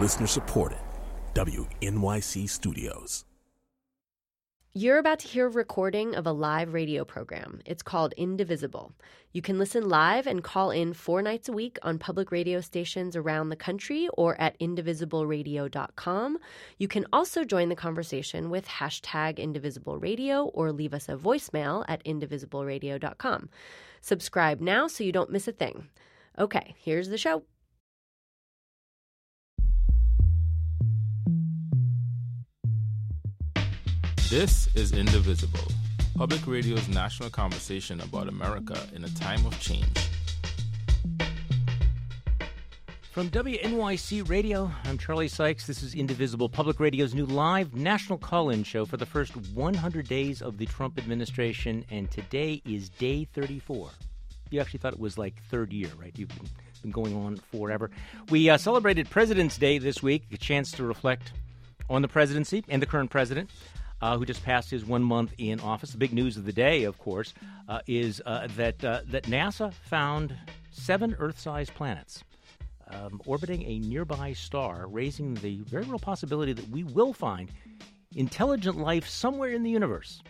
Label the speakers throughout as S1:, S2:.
S1: Listener supported. WNYC Studios.
S2: You're about to hear a recording of a live radio program. It's called Indivisible. You can listen live and call in 4 nights a week on public radio stations around the country or at indivisibleradio.com. You can also join the conversation with hashtag #IndivisibleRadio or leave us a voicemail at indivisibleradio.com. Subscribe now so you don't miss a thing. Okay, here's the show.
S3: This is Indivisible, public radio's national conversation about America in a time of change.
S4: From WNYC Radio, I'm Charlie Sykes. This is Indivisible, public radio's new live national call-in show for the first 100 days of the Trump administration, and today is day 34. You actually thought it was like third year, right? You've been going on forever. We celebrated President's Day this week, a chance to reflect on the presidency and the current president. Who just passed his 1 month in office. The big news of the day, of course, is that NASA found 7 Earth-sized planets orbiting a nearby star, raising the very real possibility that we will find intelligent life somewhere in the universe.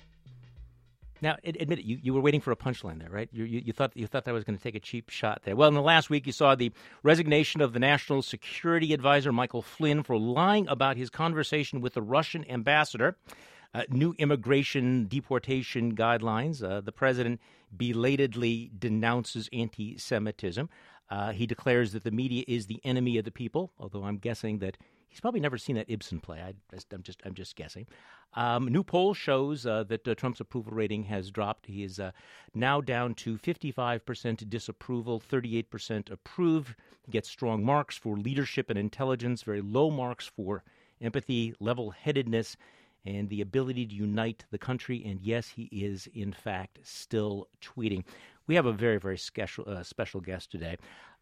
S4: Now, admit it, you were waiting for a punchline there, right? You thought that I was going to take a cheap shot there. Well, in the last week, you saw the resignation of the National Security Advisor, Michael Flynn, for lying about his conversation with the Russian ambassador. New immigration deportation guidelines. The president belatedly denounces anti-Semitism. He declares that the media is the enemy of the people, although I'm guessing that he's probably never seen that Ibsen play. I'm just guessing. New poll shows that Trump's approval rating has dropped. He is now down to 55% disapproval, 38% approve. He gets strong marks for leadership and intelligence, very low marks for empathy, level-headedness, and the ability to unite the country. And yes, he is, in fact, still tweeting. We have a very, very special guest today.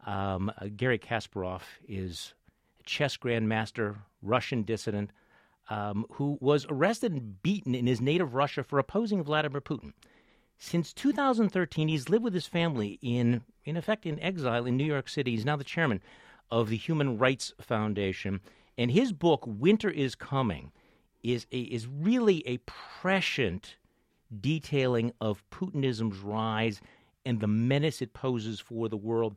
S4: Garry Kasparov is a chess grandmaster, Russian dissident, who was arrested and beaten in his native Russia for opposing Vladimir Putin. Since 2013, he's lived with his family in effect, in exile in New York City. He's now the chairman of the Human Rights Foundation. And his book, Winter is Coming, is really a prescient detailing of Putinism's rise and the menace it poses for the world.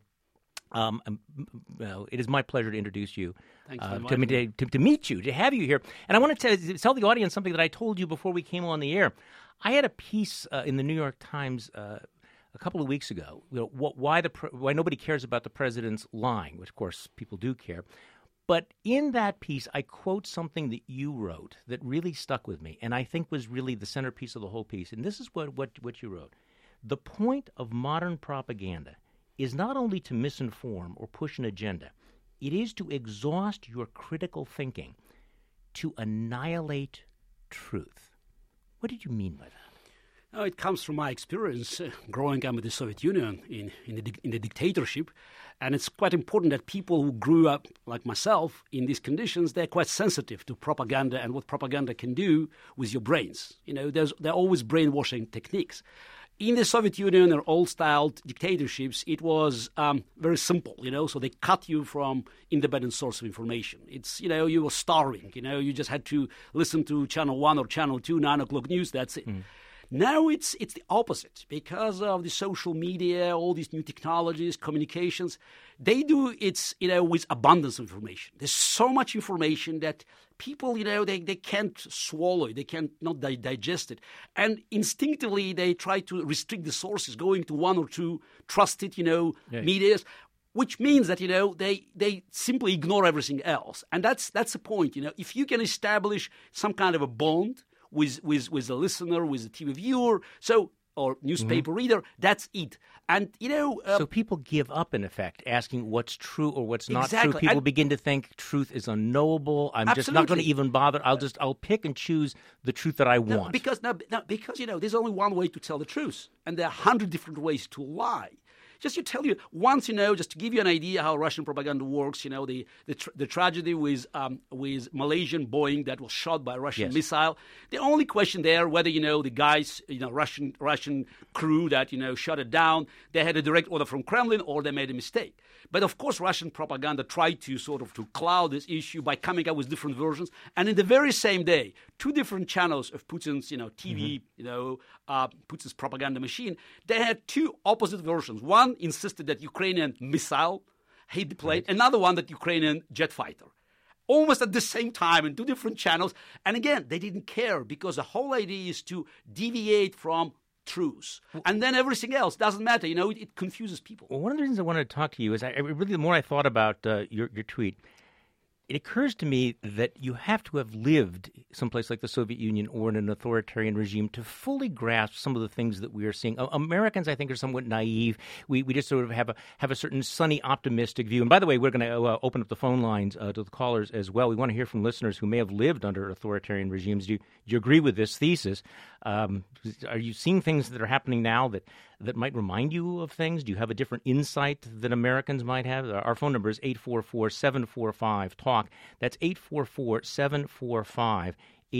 S4: It is my pleasure to introduce you, to meet you, to have you here. And I want to tell the audience something that I told you before we came on the air. I had a piece in the New York Times a couple of weeks ago. Why nobody cares about the president's lying, which of course people do care. But in that piece, I quote something that you wrote that really stuck with me, and I think was really the centerpiece of the whole piece. And this is what you wrote. The point of modern propaganda is not only to misinform or push an agenda. It is to exhaust your critical thinking, to annihilate truth. What did you mean by that?
S5: Oh, it comes from my experience growing up in the Soviet Union in the dictatorship. And it's quite important that people who grew up like myself in these conditions, they're quite sensitive to propaganda and what propaganda can do with your brains. You know, there are always brainwashing techniques. In the Soviet Union or old-style dictatorships, it was very simple, so they cut you from independent source of information. It's, you were starving, you just had to listen to Channel 1 or Channel 2, 9 o'clock news, that's it. Mm. Now it's the opposite. Because of the social media, all these new technologies, communications, they do it, with abundance of information. There's so much information that people, they can't swallow it. They can't not digest it. And instinctively, they try to restrict the sources, going to one or two trusted, medias, which means that, they simply ignore everything else. And that's the point. If you can establish some kind of a bond with the listener, with the TV viewer, or newspaper reader, that's it. And,
S4: so people give up, in effect, asking what's true or what's not
S5: exactly.
S4: true. People begin to think truth is unknowable. I'm
S5: Absolutely.
S4: just not going to even bother. I'll pick and choose the truth that I want.
S5: Because there's only one way to tell the truth, and there are 100 different ways to lie. Just to tell you, once, just to give you an idea how Russian propaganda works, the tragedy with Malaysian Boeing that was shot by a Russian missile. The only question there, whether, the guys, Russian crew that, shut it down, they had a direct order from Kremlin or they made a mistake. But of course, Russian propaganda tried to to cloud this issue by coming up with different versions. And in the very same day, two different channels of Putin's, TV, Putin's propaganda machine, they had two opposite versions. One insisted that Ukrainian missile hit the plane, another one that Ukrainian jet fighter. Almost at the same time in two different channels. And again, they didn't care because the whole idea is to deviate from truths. And then everything else doesn't matter. It confuses people.
S4: Well, one of the reasons I wanted to talk to you is the more I thought about your tweet, it occurs to me that you have to have lived someplace like the Soviet Union or in an authoritarian regime to fully grasp some of the things that we are seeing. Americans, I think, are somewhat naive. We just sort of have a certain sunny, optimistic view. And by the way, we're going to open up the phone lines to the callers as well. We want to hear from listeners who may have lived under authoritarian regimes. Do you agree with this thesis? Are you seeing things that are happening now that might remind you of things? Do you have a different insight than Americans might have? Our phone number is 844-745-TALK. That's 844-745-8255.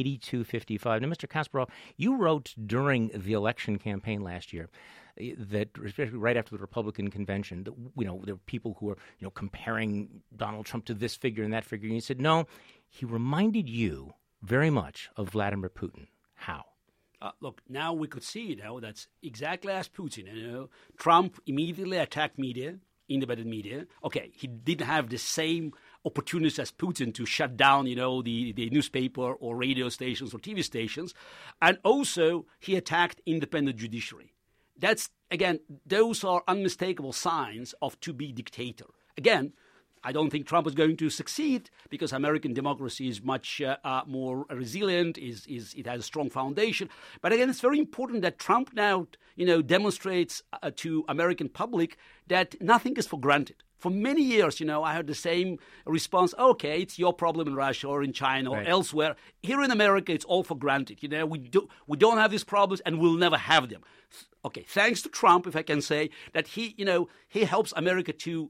S4: Now, Mr. Kasparov, you wrote during the election campaign last year that, especially right after the Republican convention, that, there were people who were, comparing Donald Trump to this figure and that figure. And you said, no, he reminded you very much of Vladimir Putin. How?
S5: Look, now we could see, that's exactly as Putin. Trump immediately attacked media, independent media. Okay, he didn't have the same opportunities as Putin to shut down, the newspaper or radio stations or TV stations. And also, he attacked independent judiciary. That's, again, those are unmistakable signs of to-be dictator. Again, I don't think Trump is going to succeed because American democracy is much more resilient, it has a strong foundation. But again, it's very important that Trump now, demonstrates to American public that nothing is for granted. For many years, I heard the same response, okay, it's your problem in Russia or in China or elsewhere. Here in America, it's all for granted. We don't have these problems and we'll never have them. Okay, thanks to Trump, if I can say, that he helps America to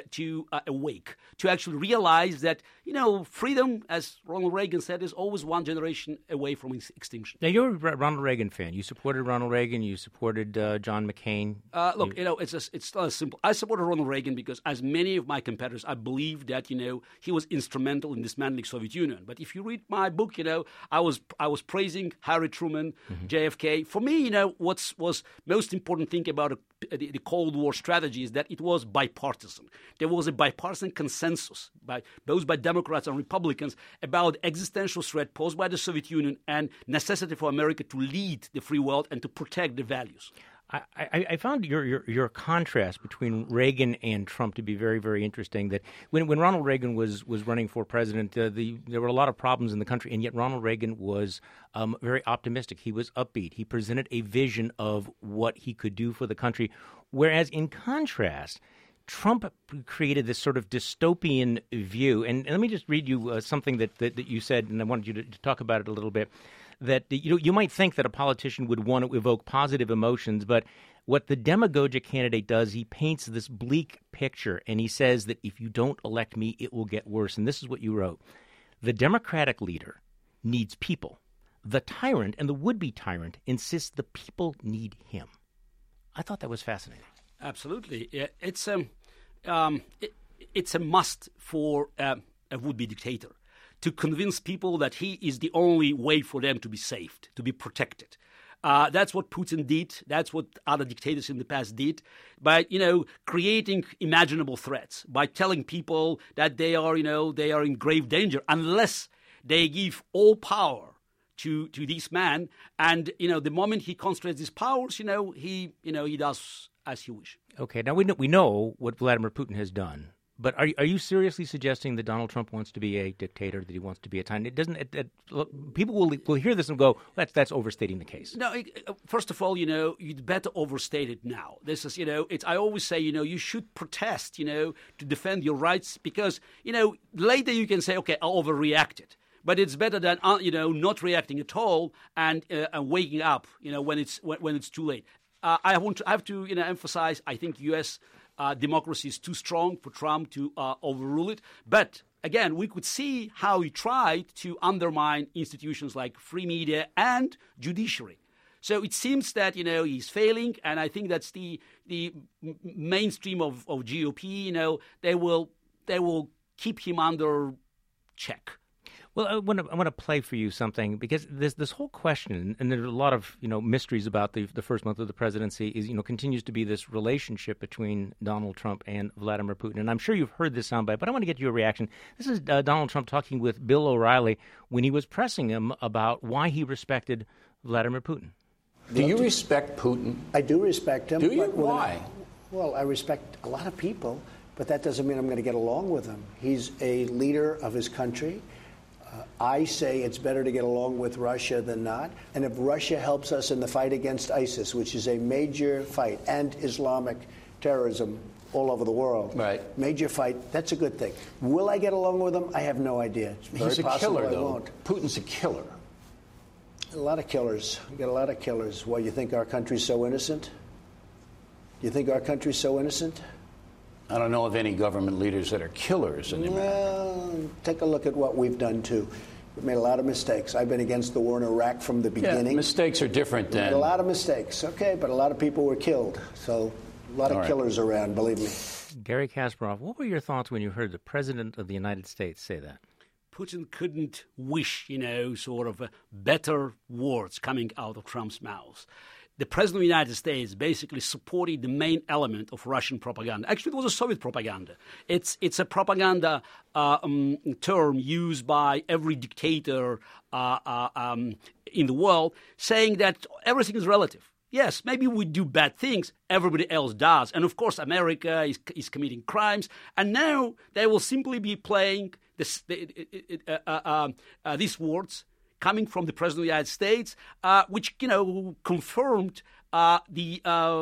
S5: awake, to actually realize that, freedom, as Ronald Reagan said, is always one generation away from extinction.
S4: Now, you're a Ronald Reagan fan. You supported Ronald Reagan. You supported John McCain.
S5: Look, it's not as simple. I supported Ronald Reagan because, as many of my competitors, I believe that, he was instrumental in dismantling Soviet Union. But if you read my book, I was praising Harry Truman, JFK. For me, what was most important thing about the Cold War strategy is that it was bipartisan. There was a bipartisan consensus both by Democrats and Republicans about the existential threat posed by the Soviet Union and necessity for America to lead the free world and to protect the values.
S4: I found your contrast between Reagan and Trump to be very, very interesting. That when Ronald Reagan was running for president, there were a lot of problems in the country, and yet Ronald Reagan was very optimistic. He was upbeat. He presented a vision of what he could do for the country. Whereas, in contrast, Trump created this sort of dystopian view. And let me just read you something that you said, and I wanted you to talk about it a little bit. That you might think that a politician would want to evoke positive emotions, but what the demagogic candidate does, he paints this bleak picture, and he says that if you don't elect me, it will get worse. And this is what you wrote. The Democratic leader needs people. The tyrant and the would-be tyrant insist the people need him. I thought that was fascinating.
S5: Absolutely. It's a must for a would-be dictator, to convince people that he is the only way for them to be saved, to be protected. That's what Putin did. That's what other dictators in the past did by, creating imaginable threats, by telling people that they are in grave danger unless they give all power to this man. And, the moment he concentrates his powers, he does as he wishes.
S4: Okay. Now we know what Vladimir Putin has done. But are you seriously suggesting that Donald Trump wants to be a dictator, that he wants to be a tyrant? It doesn't. People will hear this and go, that's overstating the case.
S5: No, first of all, you'd better overstate it now. This is, I always say, you should protest, to defend your rights because, later you can say, okay, I overreacted. But it's better than, not reacting at all and waking up, when it's too late. I have to emphasize, I think U.S. Democracy is too strong for Trump to overrule it. But again, we could see how he tried to undermine institutions like free media and judiciary. So it seems that, he's failing, and I think that's the mainstream of GOP. They will keep him under check.
S4: Well, I want to play for you something, because this whole question, and there's a lot of mysteries about the first month of the presidency, is continues to be this relationship between Donald Trump and Vladimir Putin. And I'm sure you've heard this soundbite, but I want to get your reaction. This is Donald Trump talking with Bill O'Reilly when he was pressing him about why he respected Vladimir Putin.
S6: Do you respect Putin?
S7: I do respect him.
S6: Do you?
S7: But
S6: Why?
S7: Well, I respect a lot of people, but that doesn't mean I'm going to get along with him. He's a leader of his country. I say it's better to get along with Russia than not. And if Russia helps us in the fight against ISIS, which is a major fight, and Islamic terrorism all over the world,
S6: right?
S7: Major fight, that's a good thing. Will I get along with him? I have no idea. It's very
S6: He's a
S7: possible
S6: killer,
S7: I
S6: though.
S7: won't.
S6: Putin's a killer.
S7: A lot of killers. We got a lot of killers. Why, you think our country's so innocent? You think our country's so innocent?
S6: I don't know of any government leaders that are killers in America.
S7: Well, take a look at what we've done, too. We've made a lot of mistakes. I've been against the war in Iraq from the beginning.
S6: Yeah, mistakes are different than...
S7: A lot of mistakes, okay, but a lot of people were killed. So a lot of killers around, believe me.
S4: Gary Kasparov, what were your thoughts when you heard the President of the United States say that?
S5: Putin couldn't wish, sort of better words coming out of Trump's mouth. The President of the United States basically supported the main element of Russian propaganda. Actually, it was a Soviet propaganda. It's a propaganda term used by every dictator in the world, saying that everything is relative. Yes, maybe we do bad things, everybody else does. And of course, America is committing crimes. And now they will simply be playing these words coming from the President of the United States, which confirmed the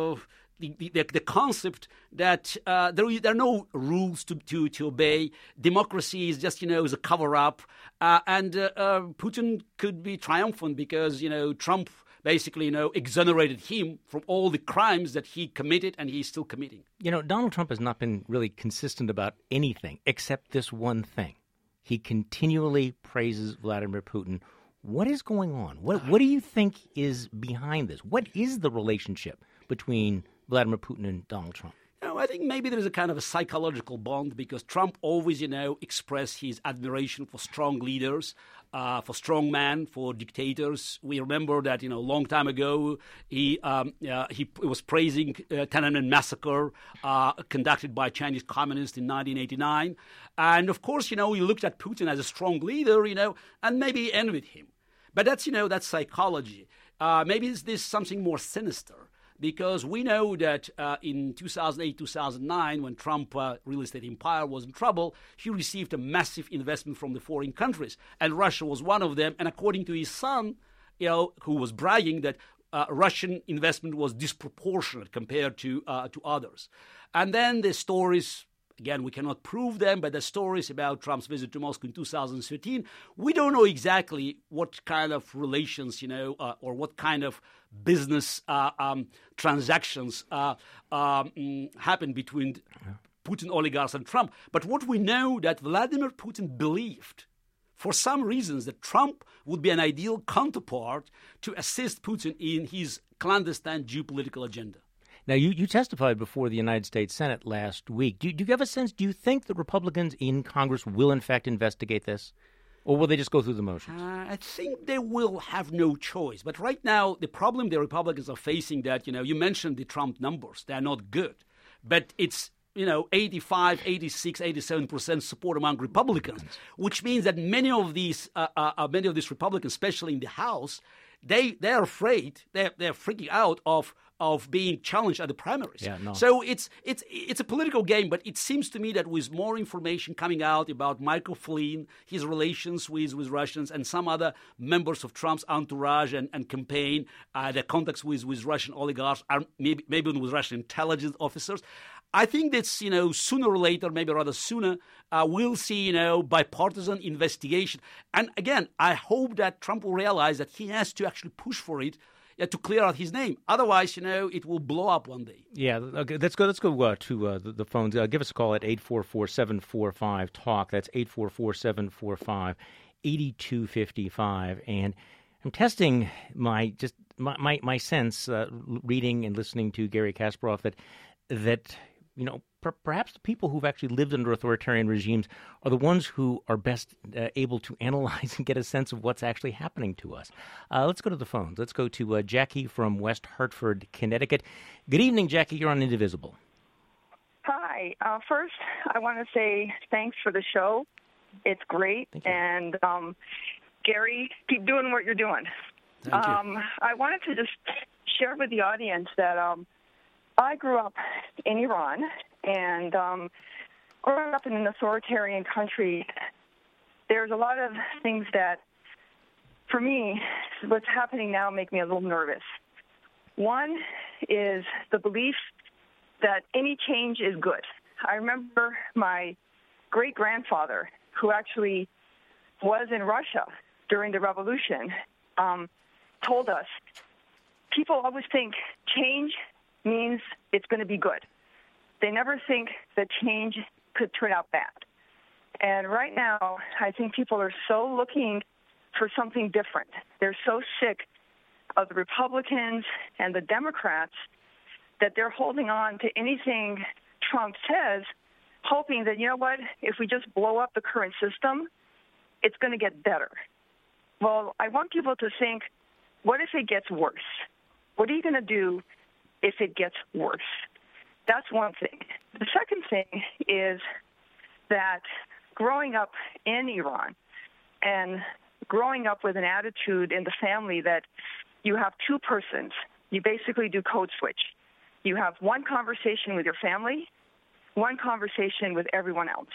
S5: concept that there are no rules to obey. Democracy is just is a cover up, and Putin could be triumphant because Trump basically exonerated him from all the crimes that he committed and he's still committing.
S4: Donald Trump has not been really consistent about anything except this one thing. He continually praises Vladimir Putin. What is going on? What do you think is behind this? What is the relationship between Vladimir Putin and Donald Trump?
S5: I think maybe there is a kind of a psychological bond because Trump always, expressed his admiration for strong leaders, for strong men, for dictators. We remember that, a long time ago, he was praising Tiananmen massacre conducted by Chinese communists in 1989. And of course, we looked at Putin as a strong leader, and maybe envied him. But that's psychology. Maybe this something more sinister. Because we know that in 2008, 2009, when Trump real estate empire was in trouble, he received a massive investment from the foreign countries. And Russia was one of them. And according to his son, who was bragging that Russian investment was disproportionate compared to others. And then the stories, again, we cannot prove them, but the stories about Trump's visit to Moscow in 2013, we don't know exactly what kind of relations, or what kind of business transactions happened between Putin oligarchs and Trump. But what we know that Vladimir Putin believed, for some reasons, that Trump would be an ideal counterpart to assist Putin in his clandestine geopolitical agenda.
S4: Now, you testified before the United States Senate last week. Do you have a sense, do you think the Republicans in Congress will, in fact, investigate this? Or will they just go through the motions?
S5: I think they will have no choice. But right now, the problem the Republicans are facing that, you mentioned the Trump numbers. They're not good. But it's, 85, 86, 87% support among Republicans, which means that many of these Republicans, especially in the House, they're afraid, they're freaking out of being challenged at the primaries.
S4: Yeah, no.
S5: So it's a political game, but it seems to me that with more information coming out about Michael Flynn, his relations with Russians, and some other members of Trump's entourage and campaign, their contacts with Russian oligarchs, maybe with Russian intelligence officers, I think that sooner or later, maybe rather sooner, we'll see bipartisan investigation. And again, I hope that Trump will realize that he has to actually push for it to clear out his name. Otherwise, it will blow up one day.
S4: Yeah, okay, let's go to the phones. Give us a call at 844-745-TALK. That's 844-745-8255. And I'm testing my sense, reading and listening to Garry Kasparov, that perhaps the people who've actually lived under authoritarian regimes are the ones who are best able to analyze and get a sense of what's actually happening to us. Let's go to the phones. Let's go to Jackie from West Hartford, Connecticut. Good evening, Jackie. You're on Indivisible.
S8: Hi. First, I want to say thanks for the show. It's great.
S4: Thank you.
S8: And Garry, keep doing what you're doing.
S5: Thank you.
S8: I wanted to just share with the audience that I grew up in Iran, and growing up in an authoritarian country, there's a lot of things that, for me, what's happening now make me a little nervous. One is the belief that any change is good. I remember my great-grandfather, who actually was in Russia during the revolution, told us, people always think change means it's going to be good. They never think that change could turn out bad. And right now, I think people are so looking for something different. They're so sick of the Republicans and the Democrats that they're holding on to anything Trump says, hoping that, if we just blow up the current system, it's going to get better. Well, I want people to think, what if it gets worse? What are you going to do if it gets worse? That's one thing. The second thing is that growing up in Iran and growing up with an attitude in the family that you have two persons, you basically do code switch. You have one conversation with your family, one conversation with everyone else.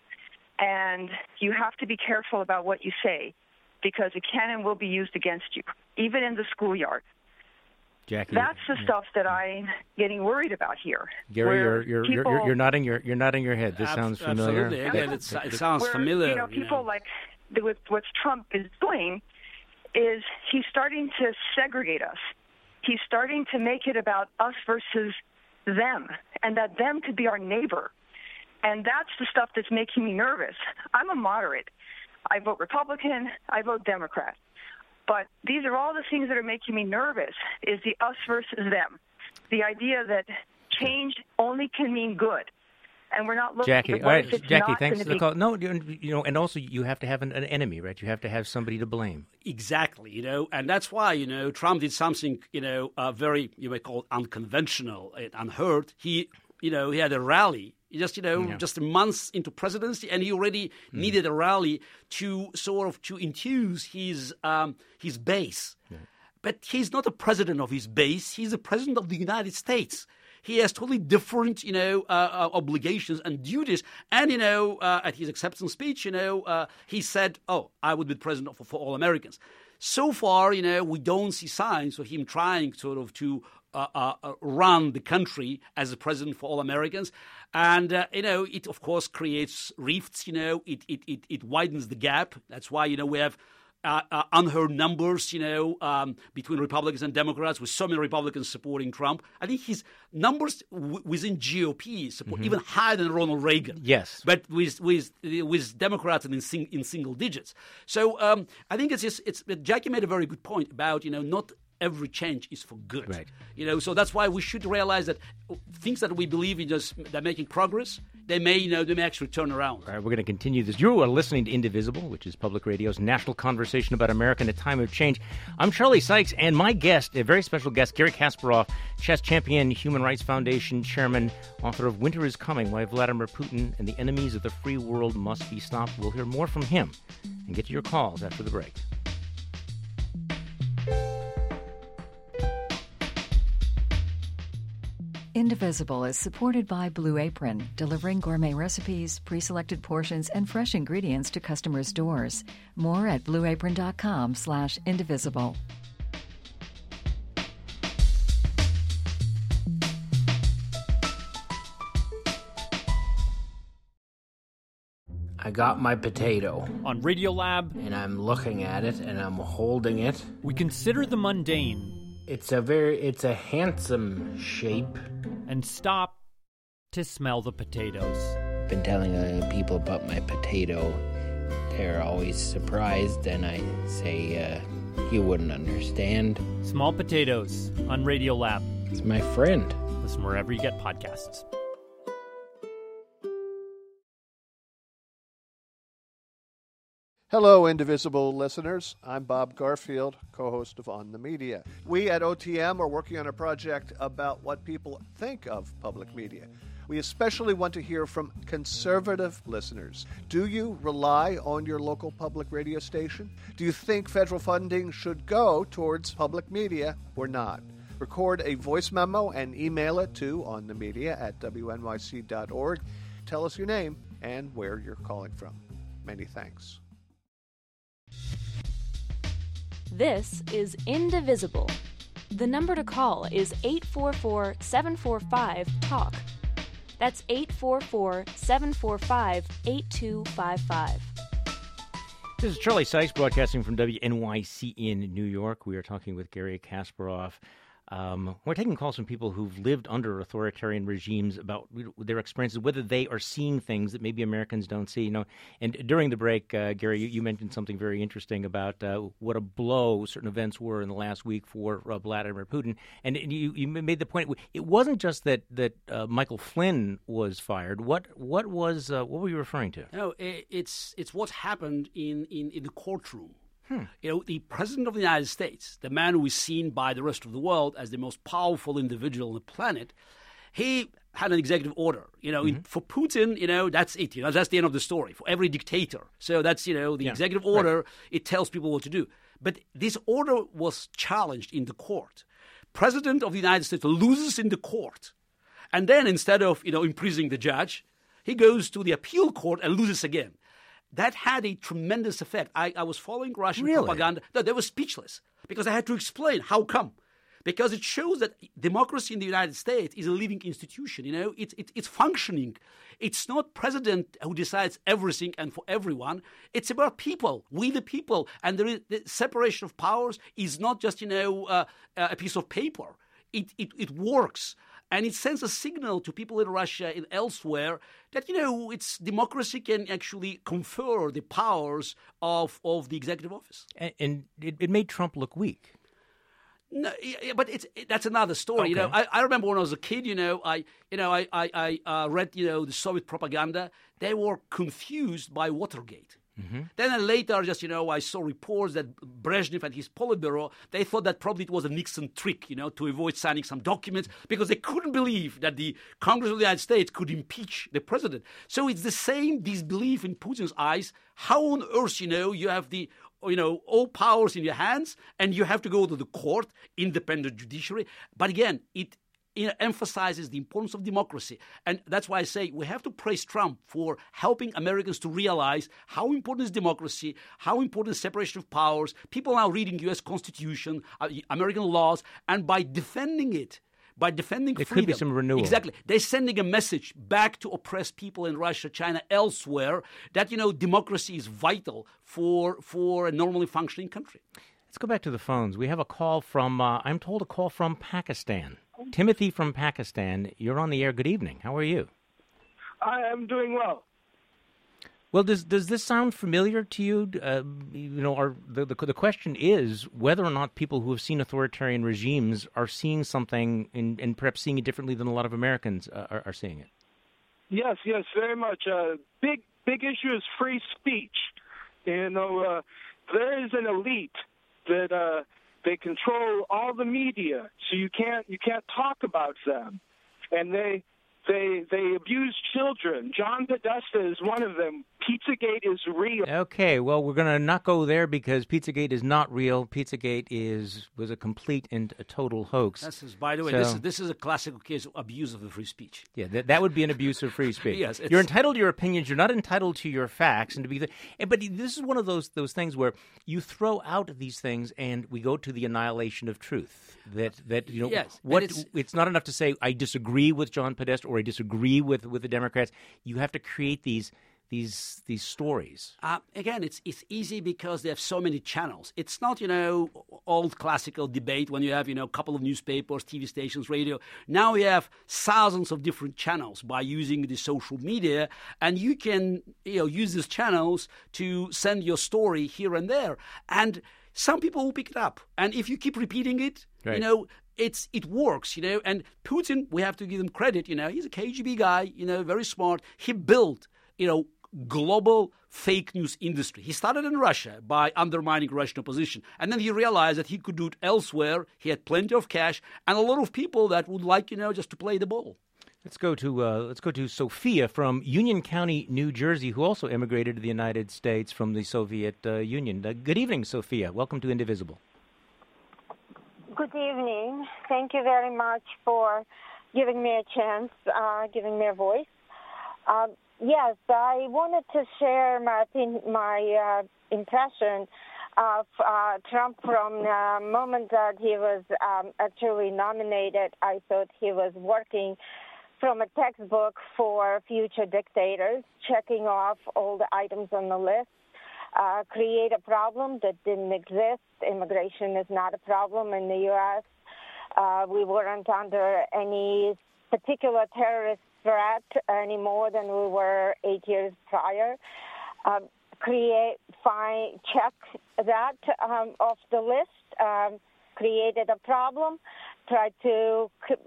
S8: And you have to be careful about what you say because it can and will be used against you, even in the schoolyard.
S4: Jackie,
S8: that's the stuff that I'm getting worried about here.
S4: Garry, you're nodding your head. This sounds familiar.
S5: Absolutely. Again, it sounds familiar.
S8: People like with what Trump is doing is he's starting to segregate us. He's starting to make it about us versus them, and that them could be our neighbor. And that's the stuff that's making me nervous. I'm a moderate. I vote Republican. I vote Democrat. But these are all the things that are making me nervous, is the us versus them. The idea that change only can mean good. And we're not looking
S4: Jackie,
S8: at
S4: all right,
S8: it's
S4: Jackie,
S8: not
S4: thanks for the
S8: be...
S4: call. No, and also you have to have an enemy, right? You have to have somebody to blame.
S5: Exactly, and that's why, Trump did something, very, you may call it unconventional and unheard. He had a rally. Just a month into presidency, and he already needed a rally to enthuse his base. Yeah. But he's not a president of his base. He's the president of the United States. He has totally different, obligations and duties. And, at his acceptance speech, he said, I would be president for all Americans. So far, we don't see signs of him trying sort of to run the country as a president for all Americans. And, it, of course, creates rifts, it widens the gap. That's why, we have unheard numbers, between Republicans and Democrats, with so many Republicans supporting Trump. I think his numbers within GOP support even higher than Ronald Reagan.
S4: Yes,
S5: but with Democrats and in single digits. So I think Jackie made a very good point about not every change is for good.
S4: Right.
S5: So that's why we should realize that things that we believe in they're making progress. They may actually turn around.
S4: All right, we're going to continue this. You are listening to Indivisible, which is Public Radio's national conversation about America in a time of change. I'm Charlie Sykes, and my guest, a very special guest, Garry Kasparov, chess champion, Human Rights Foundation chairman, author of Winter is Coming, Why Vladimir Putin and the Enemies of the Free World Must Be Stopped. We'll hear more from him and get to your calls after the break.
S9: Indivisible is supported by Blue Apron, delivering gourmet recipes, pre-selected portions, and fresh ingredients to customers' doors. More at blueapron.com/indivisible.
S10: I got my potato.
S11: On Radiolab,
S10: and I'm looking at it, and I'm holding it.
S11: We consider the mundane
S10: It's a handsome shape.
S11: And stop to smell the potatoes.
S10: Been telling people about my potato. They're always surprised, and I say, you wouldn't understand.
S11: Small Potatoes on Radiolab.
S10: It's my friend.
S11: Listen wherever you get podcasts.
S12: Hello, Indivisible listeners. I'm Bob Garfield, co-host of On the Media. We at OTM are working on a project about what people think of public media. We especially want to hear from conservative listeners. Do you rely on your local public radio station? Do you think federal funding should go towards public media or not? Record a voice memo and email it to onthemedia@wnyc.org. Tell us your name and where you're calling from. Many thanks.
S13: This is Indivisible. The number to call is 844-745-TALK. That's 844-745-8255.
S4: This is Charlie Sykes broadcasting from WNYC in New York. We are talking with Garry Kasparov. We're taking calls from people who've lived under authoritarian regimes about their experiences, whether they are seeing things that maybe Americans don't see. You know, and during the break, Garry, you mentioned something very interesting about what a blow certain events were in the last week for Vladimir Putin, and you made the point it wasn't just that Michael Flynn was fired. What were you referring to?
S5: No, it's what happened in the courtroom. You know, the President of the United States, the man who is seen by the rest of the world as the most powerful individual on the planet, he had an executive order. You know, for Putin, you know, that's it. You know, that's the end of the story for every dictator. So that's, you know, the executive order. Right. It tells people what to do. But this order was challenged in the court. President of the United States loses in the court, and then instead of, you know, imprisoning the judge, he goes to the appeal court and loses again. That had a tremendous effect. I was following Russian propaganda. No, they were speechless because I had to explain how come. Because it shows that democracy in the United States is a living institution. You know, it's functioning. It's not president who decides everything and for everyone. It's about people, we the people. And the separation of powers is not just, you know, a piece of paper. It works. And it sends a signal to people in Russia and elsewhere that, you know, it's democracy can actually confer the powers of the executive office.
S4: And it made Trump look weak.
S5: No, but that's another story. Okay. You know, I remember when I was a kid. You know, I read, you know, the Soviet propaganda. They were confused by Watergate. Mm-hmm. Then later, just, you know, I saw reports that Brezhnev and his Politburo, they thought that probably it was a Nixon trick, you know, to avoid signing some documents because they couldn't believe that the Congress of the United States could impeach the president. So it's the same disbelief in Putin's eyes. How on earth, you know, you have the, you know, all powers in your hands and you have to go to the court, independent judiciary. But again, it emphasizes the importance of democracy. And that's why I say we have to praise Trump for helping Americans to realize how important is democracy, how important is separation of powers. People are now reading U.S. Constitution, American laws, and by defending it, by defending freedom.
S4: There could be some renewal.
S5: Exactly. They're sending a message back to oppressed people in Russia, China, elsewhere, that, you know, democracy is vital for a normally functioning country.
S4: Let's go back to the phones. We have a call from, I'm told, a call from Pakistan. Timothy from Pakistan, you're on the air. Good evening. How are you?
S14: I am doing well.
S4: Well, does this sound familiar to you? You know, the question is whether or not people who have seen authoritarian regimes are seeing something and perhaps seeing it differently than a lot of Americans are seeing it.
S14: Yes, very much. Big issue is free speech. You know, there is an elite that they control all the media, so you can't talk about them, and they abuse children. John Podesta is one of them. Pizzagate is real.
S4: Okay, well, we're going to not go there because Pizzagate is not real. Pizzagate was a complete and a total hoax.
S5: By the way, this is a classical case of abuse of the free speech.
S4: Yeah, that would be an abuse of free speech.
S5: Yes,
S4: you're entitled to your opinions. You're not entitled to your facts, but this is one of those things where you throw out these things, and we go to the annihilation of truth. That you know,
S5: yes,
S4: it's not enough to say I disagree with John Podesta or I disagree with the Democrats. You have to create these stories?
S5: Again, it's easy because they have so many channels. It's not, old classical debate when you have, a couple of newspapers, TV stations, radio. Now you have thousands of different channels by using the social media, and you can, use these channels to send your story here and there. And some people will pick it up. And if you keep repeating it,
S4: right.
S5: It works, And Putin, we have to give him credit, he's a KGB guy, very smart. He built, global fake news industry. He started in Russia by undermining Russian opposition. And then he realized that he could do it elsewhere. He had plenty of cash and a lot of people that would like, just to play the ball.
S4: Let's go to Sophia from Union County, New Jersey, who also immigrated to the United States from the Soviet Union. Good evening, Sophia. Welcome to Indivisible.
S15: Good evening. Thank you very much for giving me a chance, giving me a voice. Yes, I wanted to share my impression of Trump from the moment that he was actually nominated. I thought he was working from a textbook for future dictators, checking off all the items on the list, create a problem that didn't exist. Immigration is not a problem in the U.S. We weren't under any particular terrorist threat any more than we were 8 years prior. Check that off the list, created a problem, tried to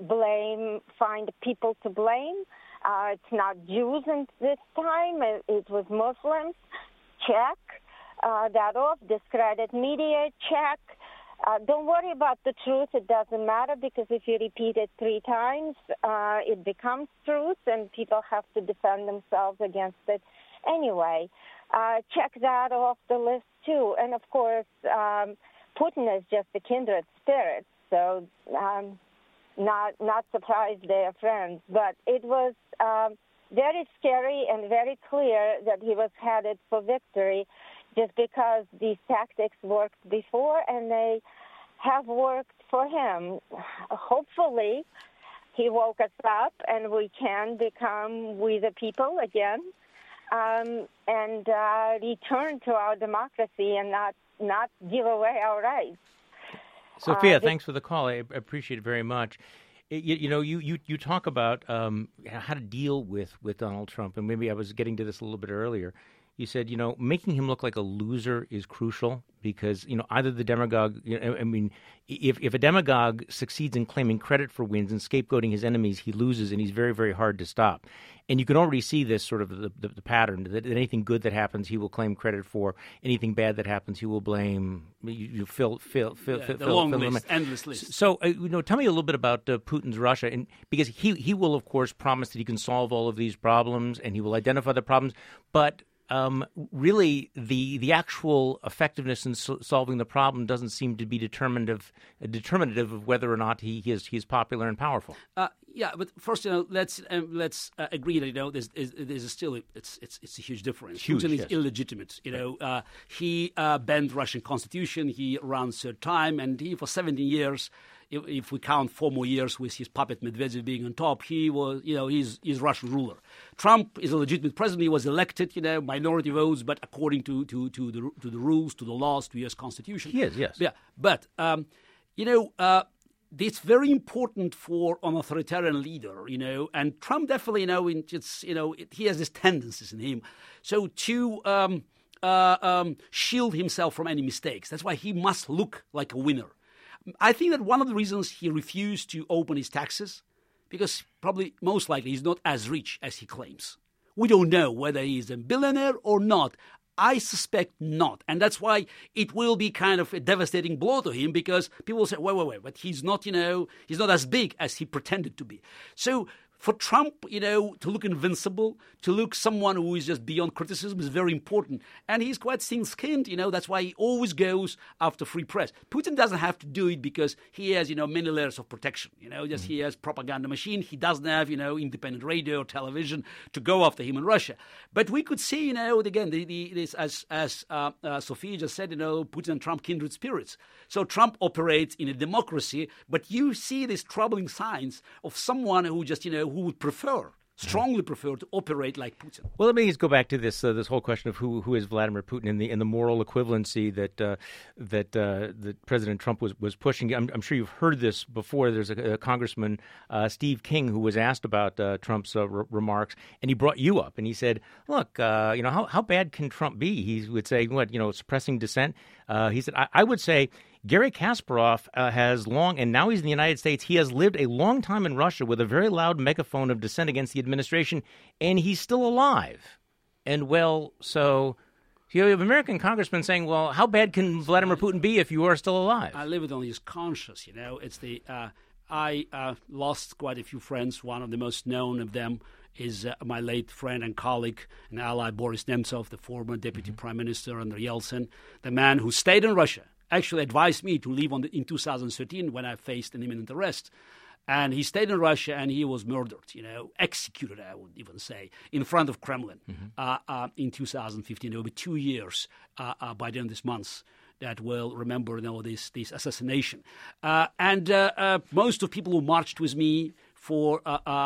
S15: find people to blame. It's not Jews in this time, it was Muslims. Check that off. Discredit media, check. Don't worry about the truth. It doesn't matter because if you repeat it 3 times, it becomes truth and people have to defend themselves against it anyway. Check that off the list too. And of course, Putin is just a kindred spirit, so not surprised they are friends. But it was very scary and very clear that he was headed for victory just because these tactics worked before and they have worked for him. Hopefully, he woke us up and we can become we the people again and return to our democracy and not give away our rights.
S4: Sophia, thanks for the call. I appreciate it very much. You talk about how to deal with Donald Trump, and maybe I was getting to this a little bit earlier. You said, making him look like a loser is crucial because, either the demagogue, if a demagogue succeeds in claiming credit for wins and scapegoating his enemies, he loses and he's very, very hard to stop. And you can already see this sort of the pattern that anything good that happens, he will claim credit for. Anything bad that happens, he will blame. You fill
S5: the long list, endless list.
S4: So, tell me a little bit about Putin's Russia, and because he will, of course, promise that he can solve all of these problems and he will identify the problems, but really, the actual effectiveness in solving the problem doesn't seem to be determinative of whether or not he is popular and powerful.
S5: Yeah, but first, let's agree that there's still it's a huge difference. Putin is illegitimate. He banned Russian constitution. He runs third time, and he for 17 years. If we count 4 more years with his puppet Medvedev being on top, he was, he's Russian ruler. Trump is a legitimate president. He was elected, minority votes, but according to the rules, to the laws, to U.S. Constitution.
S4: He is, yes.
S5: Yeah, but it's very important for an authoritarian leader, and Trump definitely, he has these tendencies in him. So to shield himself from any mistakes, that's why he must look like a winner. I think that one of the reasons he refused to open his taxes, because probably most likely he's not as rich as he claims. We don't know whether he's a billionaire or not. I suspect not. And that's why it will be kind of a devastating blow to him because people will say, wait, but he's not, he's not as big as he pretended to be. So for Trump, to look invincible, to look someone who is just beyond criticism is very important. And he's quite thin-skinned, that's why he always goes after free press. Putin doesn't have to do it because he has, many layers of protection. He has propaganda machine. He doesn't have, independent radio or television to go after him in Russia. But we could see, again, this as Sophia just said, Putin and Trump kindred spirits. So Trump operates in a democracy, but you see these troubling signs of someone who just, who would prefer strongly prefer to operate like Putin.
S4: Well, let me just go back to this this whole question of who is Vladimir Putin and the moral equivalency that President Trump was pushing. I'm sure you've heard this before. There's a Congressman, Steve King, who was asked about Trump's remarks, and he brought you up, and he said, "Look, how bad can Trump be?" He would say, suppressing dissent. He said, I would say Garry Kasparov has long, and now he's in the United States, he has lived a long time in Russia with a very loud megaphone of dissent against the administration, and he's still alive. And, so you have American congressmen saying, well, how bad can Vladimir Putin be if you are still alive?
S5: I live it on his conscience, It's I lost quite a few friends. One of the most known of them is my late friend and colleague and ally Boris Nemtsov, the former deputy prime minister under Yeltsin, the man who stayed in Russia, actually advised me to leave in 2013 when I faced an imminent arrest. And he stayed in Russia and he was murdered, executed, I would even say, in front of Kremlin in 2015. There will be 2 years by the end of this month that will remember this assassination. And most of people who marched with me for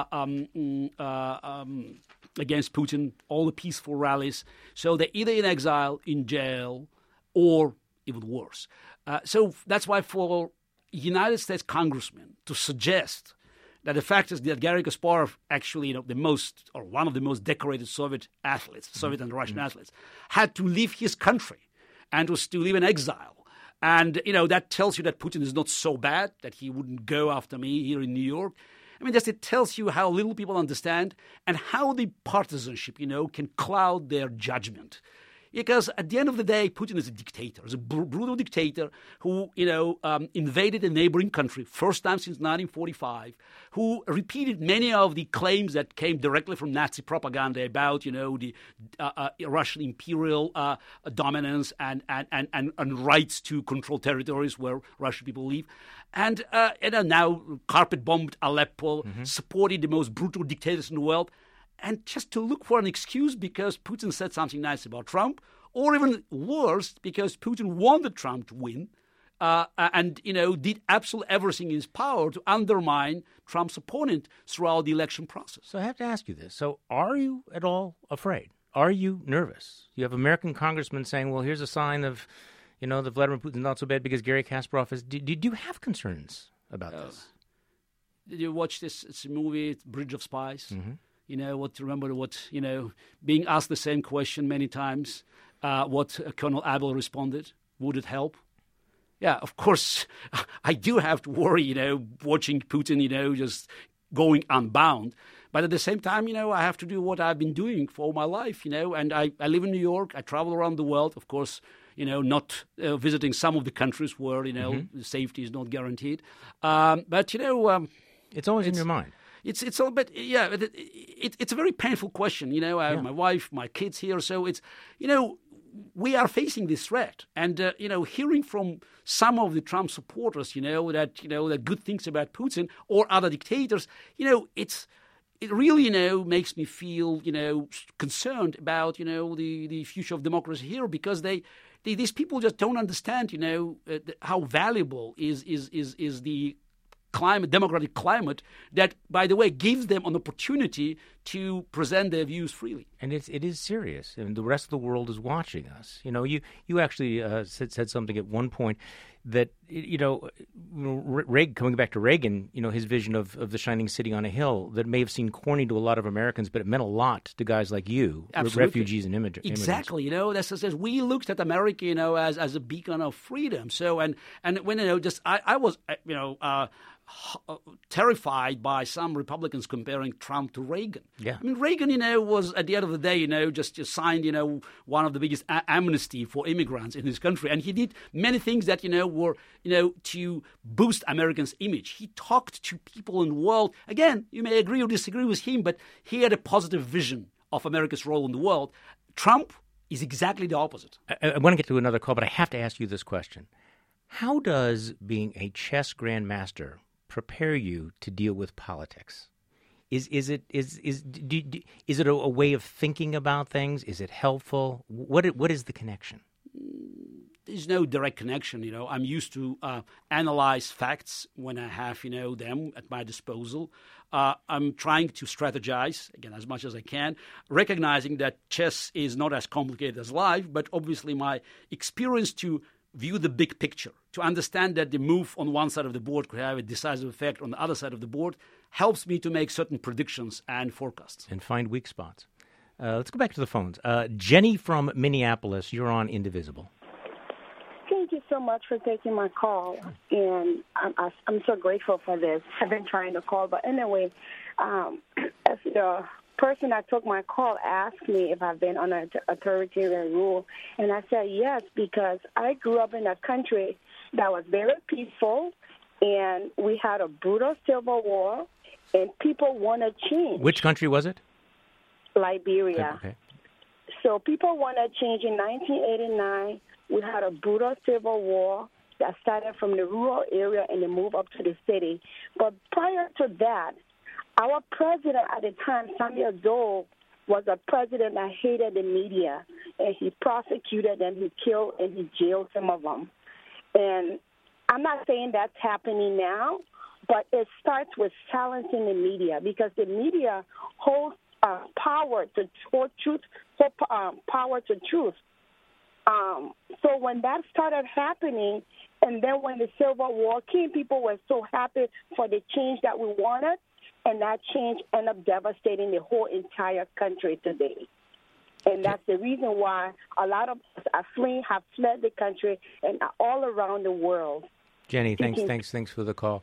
S5: against Putin, all the peaceful rallies, so they're either in exile, in jail, or even worse. So that's why for United States congressmen to suggest that the fact is that Garry Kasparov, actually the most or one of the most decorated Soviet athletes, Soviet and Russian athletes, had to leave his country and was to live in exile. And, that tells you that Putin is not so bad, that he wouldn't go after me here in New York. I mean, it tells you how little people understand and how the partisanship, can cloud their judgment. Because at the end of the day, Putin is a dictator. He's a brutal dictator who, invaded a neighboring country, first time since 1945, who repeated many of the claims that came directly from Nazi propaganda about, the Russian imperial dominance and rights to control territories where Russian people live. And now carpet-bombed Aleppo, supported the most brutal dictators in the world. And just to look for an excuse because Putin said something nice about Trump, or even worse, because Putin wanted Trump to win and did absolutely everything in his power to undermine Trump's opponent throughout the election process.
S4: So I have to ask you this. So are you at all afraid? Are you nervous? You have American congressmen saying, well, here's a sign of, that Vladimir Putin's not so bad because Garry Kasparov is. Do you have concerns about this?
S5: Did you watch this? It's a movie, Bridge of Spies. Being asked the same question many times, what Colonel Abel responded, would it help? Yeah, of course, I do have to worry, watching Putin, just going unbound. But at the same time, I have to do what I've been doing for all my life, and I live in New York. I travel around the world, of course, not visiting some of the countries where, safety is not guaranteed. But,
S4: it's always in your mind.
S5: It's all, but yeah, it's a very painful question. I have my wife, my kids here, so it's, we are facing this threat, and hearing from some of the Trump supporters, that good things about Putin or other dictators, it really, makes me feel, concerned about, the future of democracy here because these people just don't understand, how valuable is the democratic climate that, by the way, gives them an opportunity to present their views freely.
S4: And it is serious, and the rest of the world is watching us. You actually said something at one point that coming back to Reagan, his vision of the shining city on a hill that may have seemed corny to a lot of Americans, but it meant a lot to guys like you, refugees and immigrants.
S5: Exactly, that's we looked at America, as a beacon of freedom. So and when I was terrified by some Republicans comparing Trump to Reagan.
S4: Yeah.
S5: I mean, Reagan, was at the end of the day, just signed, one of the biggest amnesty for immigrants in his country, and he did many things that were to boost Americans' image. He talked to people in the world. Again, you may agree or disagree with him, but he had a positive vision of America's role in the world. Trump is exactly the opposite.
S4: I want to get to another call, but I have to ask you this question: how does being a chess grandmaster prepare you to deal with politics? Is it a way of thinking about things? Is it helpful? What is the connection?
S5: there's no direct connection. I'm used to analyze facts when I have, them at my disposal. I'm trying to strategize, again, as much as I can, recognizing that chess is not as complicated as life, but obviously my experience to view the big picture, to understand that the move on one side of the board could have a decisive effect on the other side of the board, helps me to make certain predictions and forecasts.
S4: And find weak spots. Let's go back to the phones. Jenny from Minneapolis, you're on Indivisible.
S16: Thank you so much for taking my call, and I'm so grateful for this. I've been trying to call, but anyway, as the person that took my call asked me if I've been on an authoritarian rule, and I said yes, because I grew up in a country that was very peaceful, and we had a brutal civil war, and people want to change.
S4: Which country was it?
S16: Liberia.
S4: Okay.
S16: So people want to change. In 1989, we had a brutal civil war that started from the rural area and then moved up to the city. But prior to that, our president at the time, Samuel Doe, was a president that hated the media, and he prosecuted and he killed and he jailed some of them. And I'm not saying that's happening now, but it starts with silencing the media, because the media holds power to truth. So when that started happening, and then when the Civil War came, people were so happy for the change that we wanted, and that change ended up devastating the whole entire country today. And that's the reason why a lot of us have fled the country and are all around the world.
S4: Jenny, thanks for the call.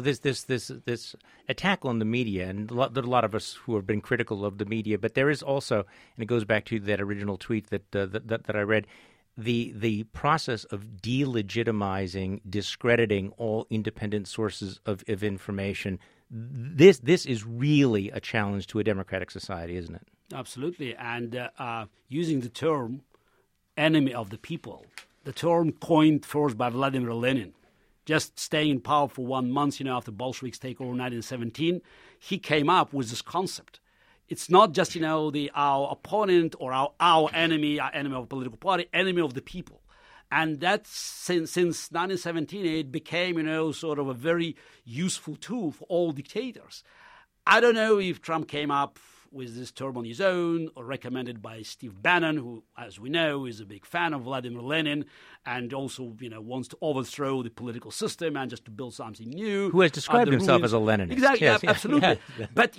S4: This attack on the media, and there are a lot of us who have been critical of the media, but there is also, and it goes back to that original tweet that I read, the process of delegitimizing, discrediting all independent sources of information. This is really a challenge to a democratic society, isn't it?
S5: Absolutely, and using the term "enemy of the people," the term coined first by Vladimir Lenin. Just staying in power for 1 month, after Bolsheviks take over in 1917, he came up with this concept. It's not just, our opponent or our enemy of a political party, enemy of the people. And that's since 1917, it became, sort of a very useful tool for all dictators. I don't know if Trump came up with this term on his own or recommended by Steve Bannon, who, as we know, is a big fan of Vladimir Lenin and also, wants to overthrow the political system and just to build something new.
S4: Who has described himself as a Leninist.
S5: Exactly,
S4: yes,
S5: absolutely.
S4: Yeah.
S5: But,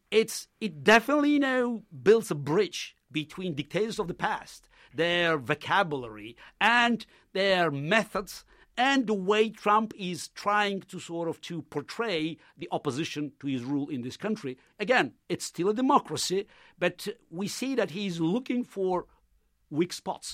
S5: it definitely, builds a bridge between dictators of the past, their vocabulary and their methods, and the way Trump is trying to sort of to portray the opposition to his rule in this country. Again, it's still a democracy, but we see that he's looking for weak spots.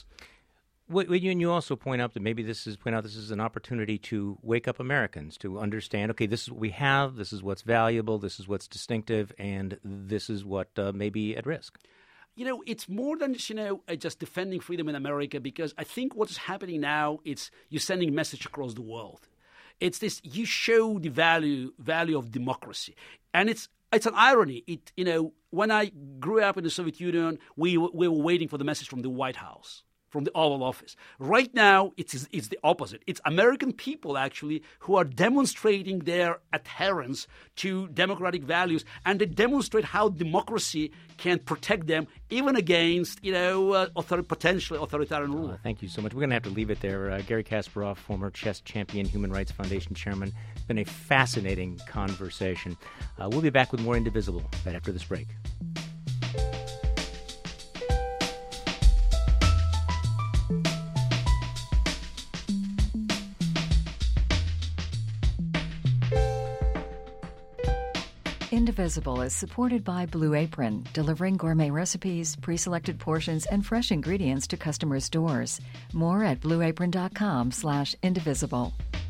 S4: You also point out that maybe this is an opportunity to wake up Americans to understand, okay, this is what we have, this is what's valuable, this is what's distinctive, and this is what may be at risk.
S5: It's more than just defending freedom in America, because I think what's happening now, it's you're sending a message across the world. It's this, you show the value of democracy. And it's an irony. When I grew up in the Soviet Union, we were waiting for the message from the White House, from the Oval Office. Right now, it's the opposite. It's American people, actually, who are demonstrating their adherence to democratic values, and they demonstrate how democracy can protect them even against, potentially authoritarian rule.
S4: Thank you so much. We're going to have to leave it there. Gary Kasparov, former chess champion, Human Rights Foundation chairman. It's been a fascinating conversation. We'll be back with more Indivisible right after this break.
S9: Indivisible is supported by Blue Apron, delivering gourmet recipes, pre-selected portions, and fresh ingredients to customers' doors. More at blueapron.com/indivisible.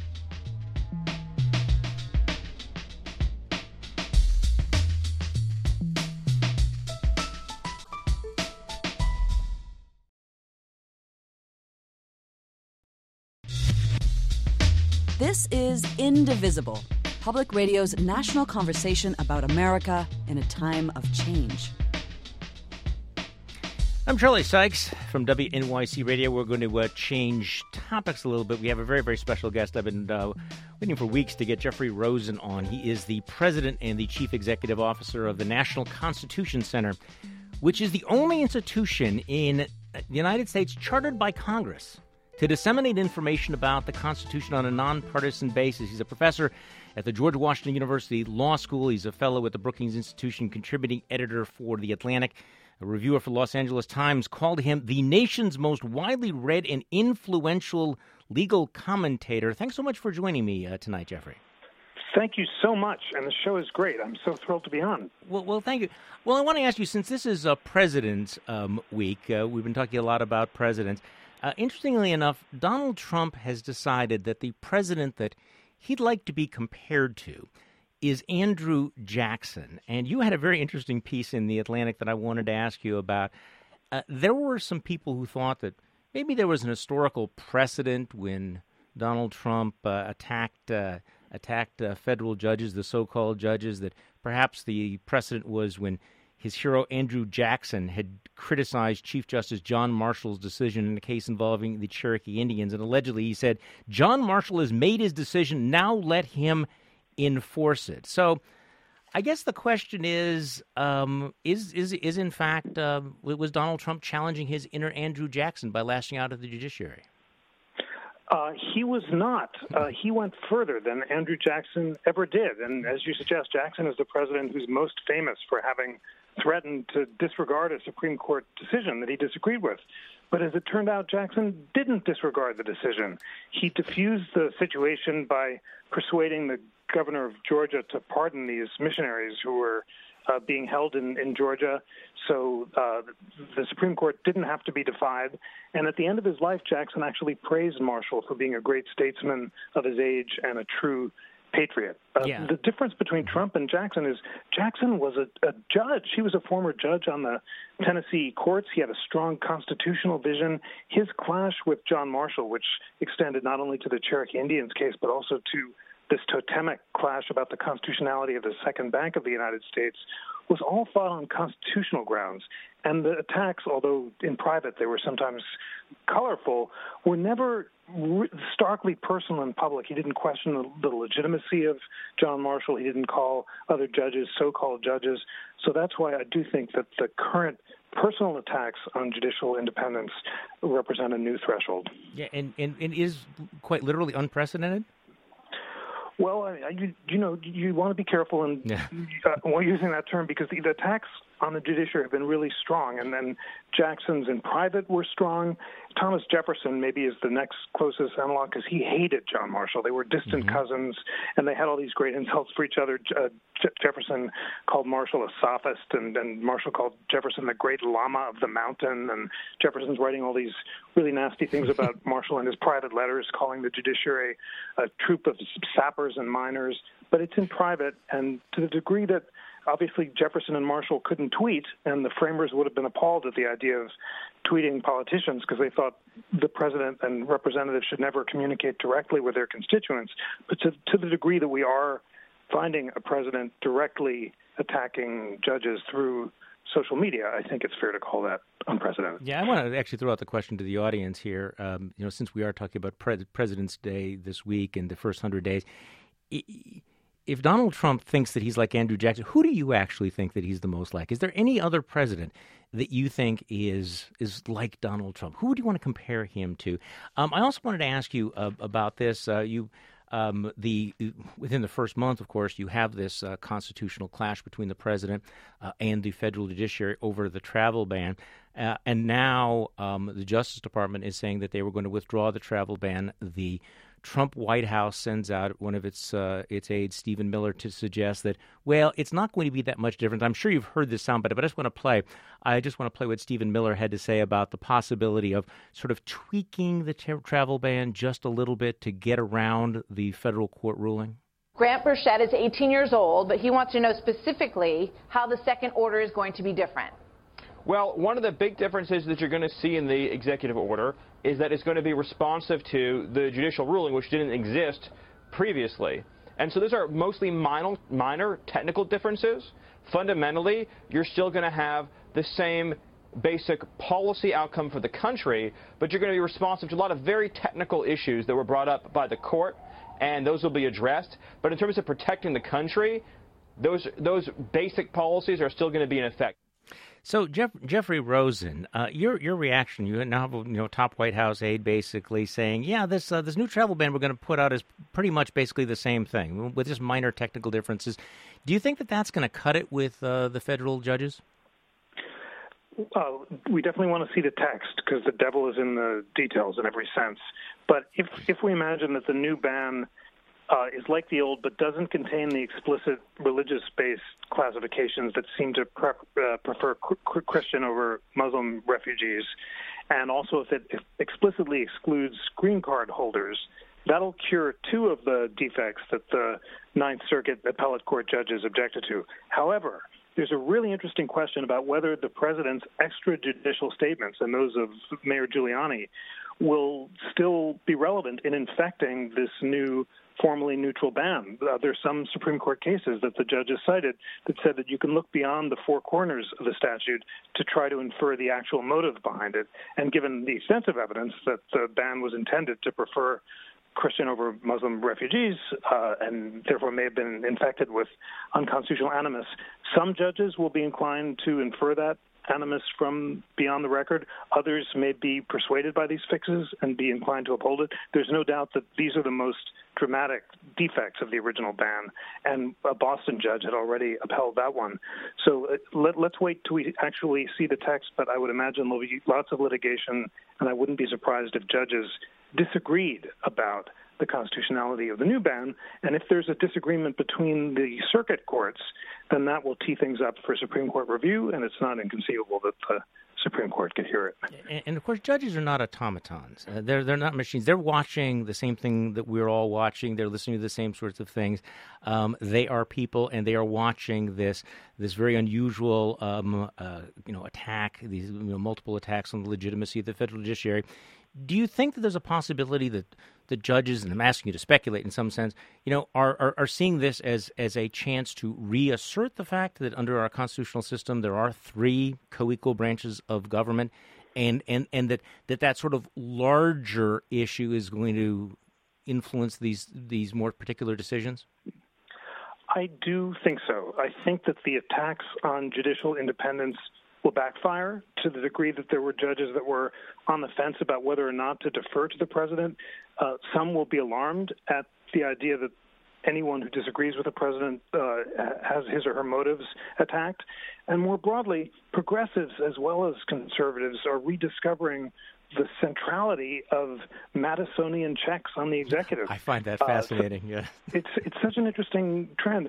S17: This is Indivisible, Public Radio's national conversation about America in a time of change.
S4: I'm Charlie Sykes from WNYC Radio. We're going to change topics a little bit. We have a very, very special guest. I've been waiting for weeks to get Jeffrey Rosen on. He is the president and the chief executive officer of the National Constitution Center, which is the only institution in the United States chartered by Congress to disseminate information about the Constitution on a nonpartisan basis. He's a professor at the George Washington University Law School. He's a fellow at the Brookings Institution, contributing editor for The Atlantic. A reviewer for Los Angeles Times called him the nation's most widely read and influential legal commentator. Thanks so much for joining me tonight, Jeffrey.
S18: Thank you so much, and the show is great. I'm so thrilled to be on.
S4: Well, thank you. Well, I want to ask you, since this is President's Week, we've been talking a lot about presidents. Interestingly enough, Donald Trump has decided that the president that he'd like to be compared to is Andrew Jackson. And you had a very interesting piece in The Atlantic that I wanted to ask you about. There were some people who thought that maybe there was an historical precedent when Donald Trump attacked federal judges, the so-called judges, that perhaps the precedent was when his hero Andrew Jackson had criticized Chief Justice John Marshall's decision in a case involving the Cherokee Indians. And allegedly he said, John Marshall has made his decision, now let him enforce it. So I guess the question is in fact, was Donald Trump challenging his inner Andrew Jackson by lashing out at the judiciary?
S18: He was not. He went further than Andrew Jackson ever did. And as you suggest, Jackson is the president who's most famous for having threatened to disregard a Supreme Court decision that he disagreed with. But as it turned out, Jackson didn't disregard the decision. He diffused the situation by persuading the governor of Georgia to pardon these missionaries who were being held in Georgia. So the Supreme Court didn't have to be defied. And at the end of his life, Jackson actually praised Marshall for being a great statesman of his age and a true patriot. The difference between Trump and Jackson is Jackson was a judge. He was a former judge on the Tennessee courts. He had a strong constitutional vision. His clash with John Marshall, which extended not only to the Cherokee Indians case, but also to this totemic clash about the constitutionality of the Second Bank of the United States, was all fought on constitutional grounds. And the attacks, although in private they were sometimes colorful, were never starkly personal in public. He didn't question the legitimacy of John Marshall. He didn't call other judges so-called judges. So that's why I do think that the current personal attacks on judicial independence represent a new threshold.
S4: Yeah, and is quite literally unprecedented?
S18: Well, you want to be careful while using that term, because the attacks on the judiciary have been really strong, and then Jackson's in private were strong. Thomas Jefferson maybe is the next closest analog, because he hated John Marshall. They were distant cousins, and they had all these great insults for each other. Jefferson called Marshall a sophist, and Marshall called Jefferson the great llama of the mountain, and Jefferson's writing all these really nasty things about Marshall in his private letters, calling the judiciary a troop of sappers and miners. But it's in private, and to the degree that obviously Jefferson and Marshall couldn't tweet, and the framers would have been appalled at the idea of tweeting politicians because they thought the president and representatives should never communicate directly with their constituents. But to the degree that we are finding a president directly attacking judges through social media, I think it's fair to call that unprecedented.
S4: Yeah, I want to actually throw out the question to the audience here. Since we are talking about President's Day this week and the first 100 days, if Donald Trump thinks that he's like Andrew Jackson, who do you actually think that he's the most like? Is there any other president that you think is like Donald Trump? Who do you want to compare him to? I also wanted to ask you about this. Within the first month, of course, you have this constitutional clash between the president and the federal judiciary over the travel ban. And now the Justice Department is saying that they were going to withdraw the travel ban. The Trump White House sends out one of its aides, Stephen Miller, to suggest that, well, it's not going to be that much different. I'm sure you've heard this soundbite, but I just want to play what Stephen Miller had to say about the possibility of sort of tweaking the travel ban just a little bit to get around the federal court ruling.
S19: Grant Burchett is 18 years old, but he wants to know specifically how the second order is going to be different.
S20: Well, one of the big differences that you're going to see in the executive order is that it's going to be responsive to the judicial ruling, which didn't exist previously. And so those are mostly minor technical differences. Fundamentally, you're still going to have the same basic policy outcome for the country, but you're going to be responsive to a lot of very technical issues that were brought up by the court, and those will be addressed. But in terms of protecting the country, those basic policies are still going to be in effect.
S4: So, Jeffrey Rosen, your reaction, you now have top White House aide basically saying, yeah, this new travel ban we're going to put out is pretty much basically the same thing with just minor technical differences. Do you think that that's going to cut it with the federal judges?
S18: We definitely want to see the text because the devil is in the details in every sense. But if we imagine that the new ban is like the old but doesn't contain the explicit religious-based classifications that seem to prefer Christian over Muslim refugees, and also if it explicitly excludes green card holders, that'll cure two of the defects that the Ninth Circuit appellate court judges objected to. However, there's a really interesting question about whether the president's extrajudicial statements and those of Mayor Giuliani will still be relevant in infecting this new formally neutral ban. There's some Supreme Court cases that the judges cited that said that you can look beyond the four corners of the statute to try to infer the actual motive behind it. And given the extensive evidence that the ban was intended to prefer Christian over Muslim refugees and therefore may have been infected with unconstitutional animus, some judges will be inclined to infer that animus from beyond the record. Others may be persuaded by these fixes and be inclined to uphold it. There's no doubt that these are the most dramatic defects of the original ban, and a Boston judge had already upheld that one. So let's wait till we actually see the text, but I would imagine there'll be lots of litigation, and I wouldn't be surprised if judges disagreed about the constitutionality of the new ban. And if there's a disagreement between the circuit courts, then that will tee things up for Supreme Court review, and it's not inconceivable that the Supreme Court could hear it.
S4: And of course, judges are not automatons. They're not machines. They're watching the same thing that we're all watching. They're listening to the same sorts of things. They are people, and they are watching this very unusual, attack. These multiple attacks on the legitimacy of the federal judiciary. Do you think that there's a possibility that the judges, and I'm asking you to speculate in some sense, are seeing this as a chance to reassert the fact that under our constitutional system there are three co-equal branches of government, and that sort of larger issue is going to influence these more particular decisions?
S18: I do think so. I think that the attacks on judicial independence will backfire to the degree that there were judges that were on the fence about whether or not to defer to the president. Some will be alarmed at the idea that anyone who disagrees with the president has his or her motives attacked. And more broadly, progressives as well as conservatives are rediscovering the centrality of Madisonian checks on the executive.
S4: I find that fascinating. Yeah,
S18: it's such an interesting trend.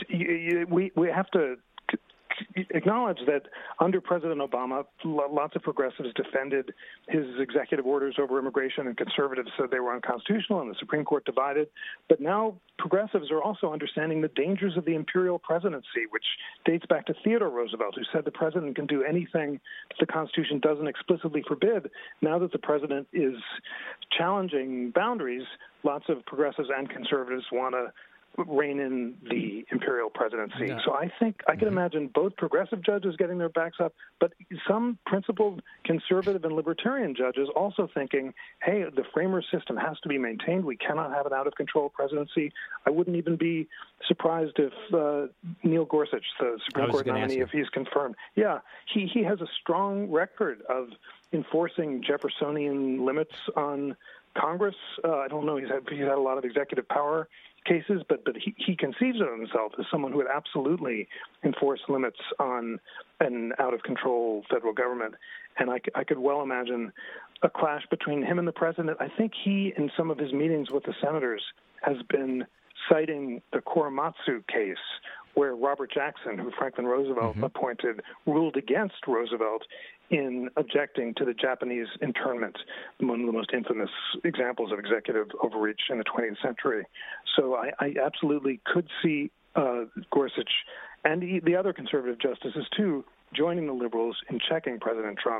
S18: We have to acknowledge that under President Obama, lots of progressives defended his executive orders over immigration, and conservatives said they were unconstitutional, and the Supreme Court divided. But now progressives are also understanding the dangers of the imperial presidency, which dates back to Theodore Roosevelt, who said the president can do anything that the Constitution doesn't explicitly forbid. Now that the president is challenging boundaries, lots of progressives and conservatives want to rein in the imperial presidency. Yeah. So I think I can imagine both progressive judges getting their backs up, but some principled conservative and libertarian judges also thinking, hey, the framer system has to be maintained. We cannot have an out-of-control presidency. I wouldn't even be surprised if Neil Gorsuch, the Supreme Court nominee, if he's confirmed. Yeah, he has a strong record of enforcing Jeffersonian limits on Congress. I don't know, he's had a lot of executive power cases, but he conceives of himself as someone who would absolutely enforce limits on an out-of-control federal government. And I could well imagine a clash between him and the president. I think he, in some of his meetings with the senators, has been citing the Korematsu case, where Robert Jackson, who Franklin Roosevelt appointed, ruled against Roosevelt in objecting to the Japanese internment, one of the most infamous examples of executive overreach in the 20th century. So I absolutely could see Gorsuch and the other conservative justices, too, joining the liberals in checking President Trump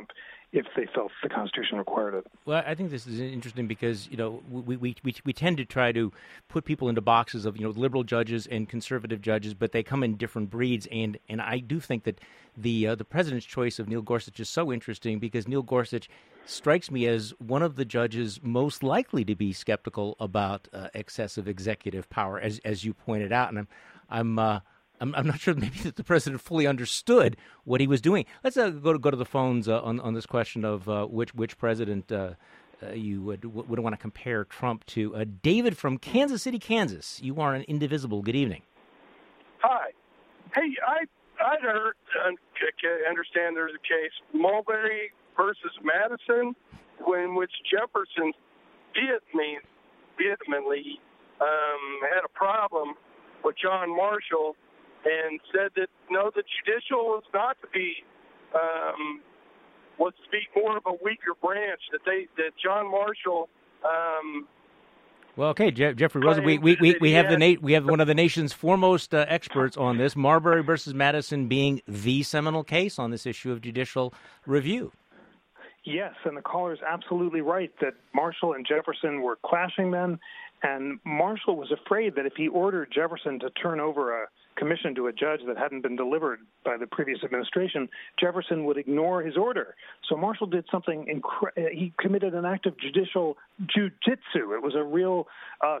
S18: if they felt the Constitution required it.
S4: Well, I think this is interesting because, we tend to try to put people into boxes of, liberal judges and conservative judges, but they come in different breeds. And I do think that the president's choice of Neil Gorsuch is so interesting because Neil Gorsuch strikes me as one of the judges most likely to be skeptical about excessive executive power, as you pointed out. And I'm not sure maybe that the president fully understood what he was doing. Let's go to the phones on this question of which president you would want to compare Trump to. David from Kansas City, Kansas. You are an Indivisible. Good evening.
S14: Hi. Hey, I'd heard, understand there's a case, Mulberry versus Madison, in which Jefferson vehemently had a problem with John Marshall and said that the judicial was not to be was to be more of a weaker branch. That John Marshall.
S4: Well, okay, Jeffrey Rosen, we have one of the nation's foremost experts on this. Marbury versus Madison being the seminal case on this issue of judicial review.
S18: Yes, and the caller is absolutely right that Marshall and Jefferson were clashing then, and Marshall was afraid that if he ordered Jefferson to turn over a commission to a judge that hadn't been delivered by the previous administration, Jefferson would ignore his order. So Marshall did something he committed an act of judicial jujitsu. It was a real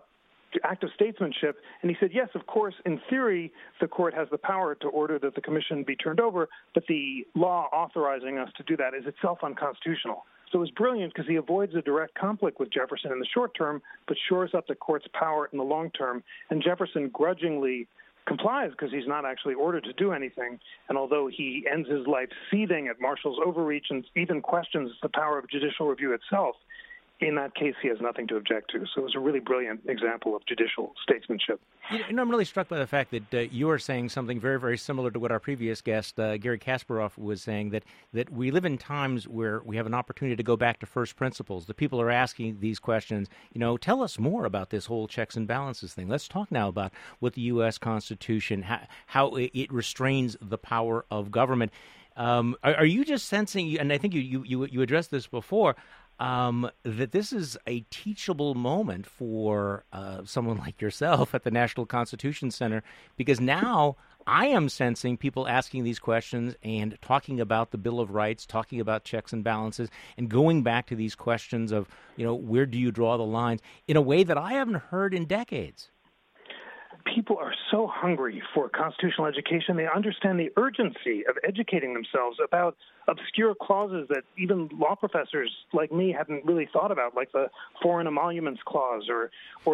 S18: act of statesmanship, and he said, yes, of course, in theory, the court has the power to order that the commission be turned over, but the law authorizing us to do that is itself unconstitutional. So it was brilliant because he avoids a direct conflict with Jefferson in the short term, but shores up the court's power in the long term, and Jefferson grudgingly complies because he's not actually ordered to do anything, and although he ends his life seething at Marshall's overreach and even questions the power of judicial review itself, in that case, he has nothing to object to. So it was a really brilliant example of judicial statesmanship.
S4: I'm really struck by the fact that you are saying something very, very similar to what our previous guest, Gary Kasparov, was saying, that we live in times where we have an opportunity to go back to first principles. The people are asking these questions, tell us more about this whole checks and balances thing. Let's talk now about what the U.S. Constitution, how it restrains the power of government. Are you just sensing, and I think you addressed this before, that this is a teachable moment for someone like yourself at the National Constitution Center, because now I am sensing people asking these questions and talking about the Bill of Rights, talking about checks and balances, and going back to these questions of, where do you draw the lines in a way that I haven't heard in decades.
S18: People are so hungry for constitutional education. They understand the urgency of educating themselves about obscure clauses that even law professors like me hadn't really thought about, like the Foreign Emoluments Clause or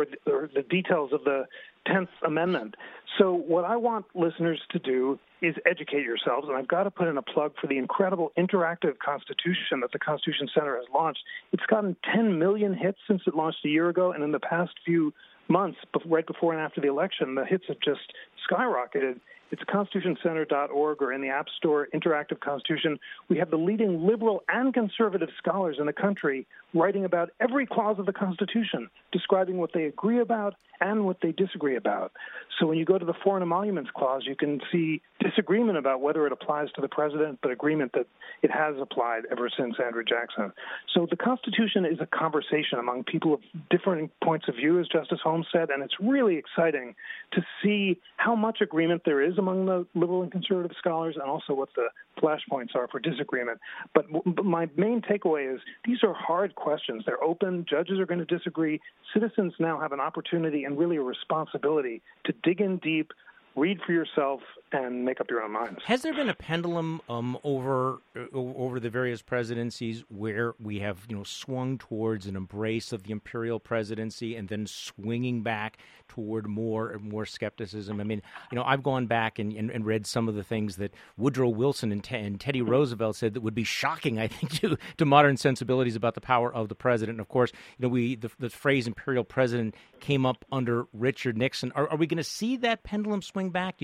S18: the details of the 10th Amendment. So what I want listeners to do is educate yourselves, and I've got to put in a plug for the incredible interactive Constitution that the Constitution Center has launched. It's gotten 10 million hits since it launched a year ago, and in the past few months, right before and after the election, the hits have just skyrocketed. It's constitutioncenter.org or in the App Store, Interactive Constitution. We have the leading liberal and conservative scholars in the country writing about every clause of the Constitution, describing what they agree about and what they disagree about. So when you go to the Foreign Emoluments Clause, you can see disagreement about whether it applies to the president, but agreement that it has applied ever since Andrew Jackson. So the Constitution is a conversation among people of different points of view, as Justice Holmes said, and it's really exciting to see how much agreement there is among the liberal and conservative scholars, and also what the flashpoints are for disagreement. But my main takeaway is these are hard questions. They're open. Judges are going to disagree. Citizens now have an opportunity and really a responsibility to dig in deep, read for yourself, and make up your own minds.
S4: Has there been a pendulum over the various presidencies where we have swung towards an embrace of the imperial presidency and then swinging back toward more and more skepticism? I mean, I've gone back and read some of the things that Woodrow Wilson and Teddy Roosevelt said that would be shocking, I think, to modern sensibilities about the power of the president. And of course, the phrase imperial president came up under Richard Nixon. Are we going to see that pendulum swing back?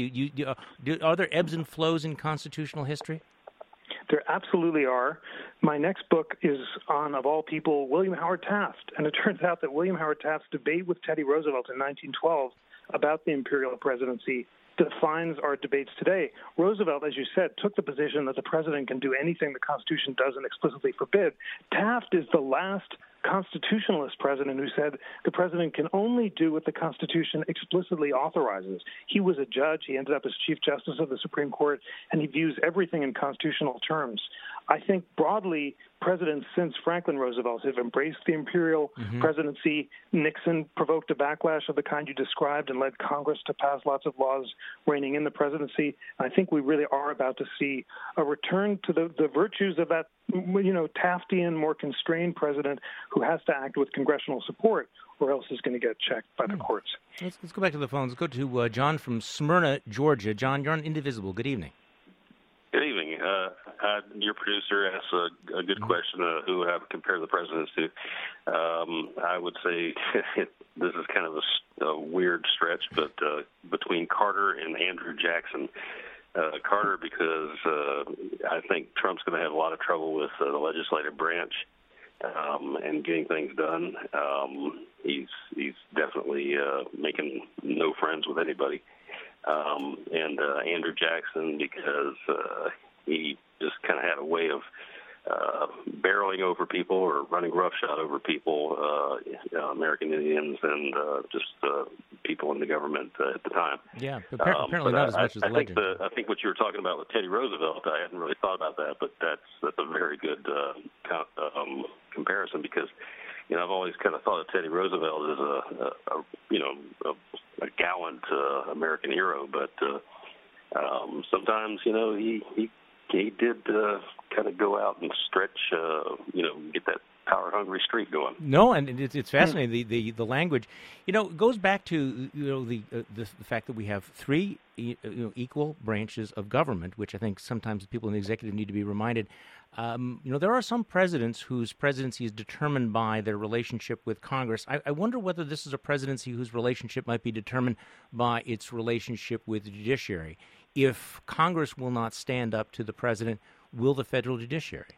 S4: Are there ebbs and flows in constitutional history?
S18: There absolutely are. My next book is on, of all people, William Howard Taft. And it turns out that William Howard Taft's debate with Teddy Roosevelt in 1912 about the imperial presidency defines our debates today. Roosevelt, as you said, took the position that the president can do anything the Constitution doesn't explicitly forbid. Taft is the last constitutionalist president who said the president can only do what the Constitution explicitly authorizes. He was a judge. He ended up as Chief Justice of the Supreme Court, and he views everything in constitutional terms. I think broadly, presidents since Franklin Roosevelt have embraced the imperial presidency. Nixon provoked a backlash of the kind you described and led Congress to pass lots of laws reigning in the presidency. I think we really are about to see a return to the virtues of that, Taftian, more constrained president who has to act with congressional support, or else is going to get checked by the courts.
S4: Let's go back to the phones. Let's go to John from Smyrna, Georgia. John, you're on Indivisible. Good evening.
S21: Good evening. Your producer asked a good question, who I would compare the presidents to. I would say this is kind of a weird stretch, but between Carter and Andrew Jackson. Carter, because I think Trump's going to have a lot of trouble with the legislative branch and getting things done. He's definitely making no friends with anybody. And Andrew Jackson, because he just kind of had a way of barreling over people or running roughshod over people, American Indians and just people in the government at the time.
S4: Yeah, but apparently not as much as the legend.
S21: I think what you were talking about with Teddy Roosevelt, I hadn't really thought about that, but that's a very good comparison because, I've always kind of thought of Teddy Roosevelt as a gallant American hero, but sometimes, he did kind of go out and stretch, get that power-hungry streak going.
S4: No, and it's fascinating. The language, goes back to the fact that we have three equal branches of government, which I think sometimes people in the executive need to be reminded. There are some presidents whose presidency is determined by their relationship with Congress. I wonder whether this is a presidency whose relationship might be determined by its relationship with the judiciary. If Congress will not stand up to the president, will the federal judiciary?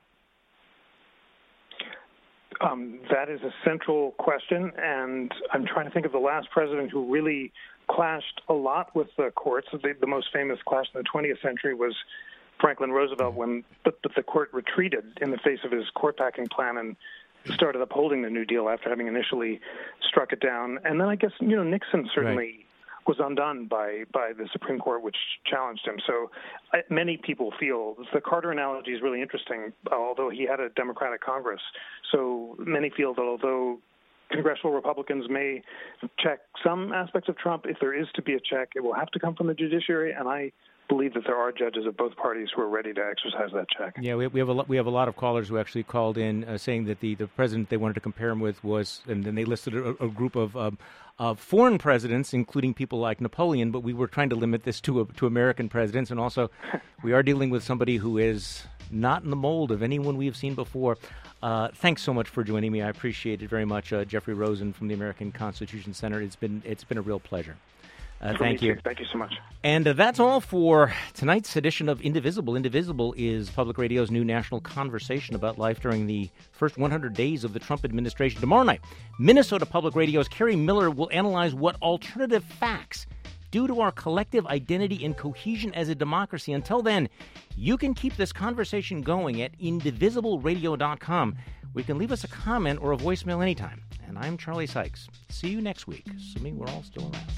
S18: That is a central question, and I'm trying to think of the last president who really clashed a lot with the courts. The most famous clash in the 20th century was Franklin Roosevelt, but the court retreated in the face of his court-packing plan and started upholding the New Deal after having initially struck it down. And then I guess, Nixon certainly was undone by the Supreme Court, which challenged him. So many people feel the Carter analogy is really interesting, although he had a Democratic Congress. So many feel that although congressional Republicans may check some aspects of Trump, if there is to be a check, it will have to come from the judiciary, and I believe that there are judges of both parties who are ready to exercise that check.
S4: Yeah, we have a lot of callers who actually called in saying that the president they wanted to compare him with was, and then they listed a group of foreign presidents, including people like Napoleon. But we were trying to limit this to American presidents, and also we are dealing with somebody who is not in the mold of anyone we have seen before. Thanks so much for joining me. I appreciate it very much, Jeffrey Rosen from the American Constitution Center. It's been a real pleasure. Thank you.
S18: Thank you so much.
S4: And that's all for tonight's edition of Indivisible. Indivisible is Public Radio's new national conversation about life during the first 100 days of the Trump administration. Tomorrow night, Minnesota Public Radio's Kerry Miller will analyze what alternative facts do to our collective identity and cohesion as a democracy. Until then, you can keep this conversation going at indivisibleradio.com. We can leave us a comment or a voicemail anytime. And I'm Charlie Sykes. See you next week, assuming we're all still around.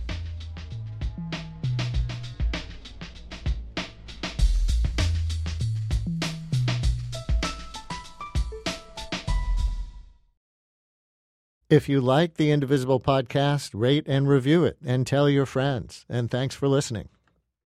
S22: If you like the Indivisible podcast, rate and review it and tell your friends. And thanks for listening.